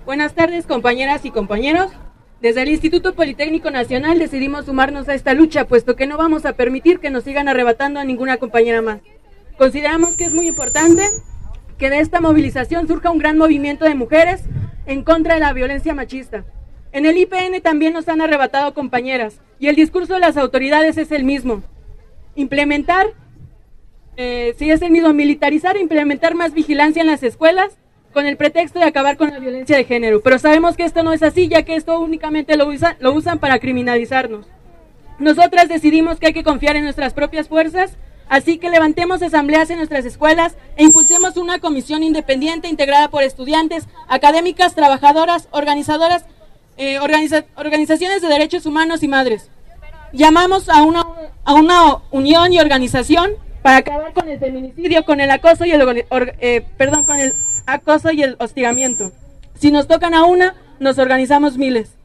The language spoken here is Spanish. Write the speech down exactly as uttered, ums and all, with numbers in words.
Buenas tardes, compañeras y compañeros. Desde el Instituto Politécnico Nacional decidimos sumarnos a esta lucha, puesto que no vamos a permitir que nos sigan arrebatando a ninguna compañera más. Consideramos que es muy importante que de esta movilización surja un gran movimiento de mujeres en contra de la violencia machista. En el I P N también nos han arrebatado compañeras, y el discurso de las autoridades es el mismo. Implementar, eh, sí es el mismo, militarizar e implementar más vigilancia en las escuelas, con el pretexto de acabar con la violencia de género, pero sabemos que esto no es así, ya que esto únicamente lo, usa, lo usan para criminalizarnos. Nosotras decidimos que hay que confiar en nuestras propias fuerzas, así que levantemos asambleas en nuestras escuelas e impulsemos una comisión independiente integrada por estudiantes, académicas, trabajadoras, organizadoras, eh, organiza, organizaciones de derechos humanos y madres. Llamamos a una, a una unión y organización para acabar con el feminicidio, con el acoso y el or, eh, perdón, con el acoso y el hostigamiento. Si nos tocan a una, nos organizamos miles.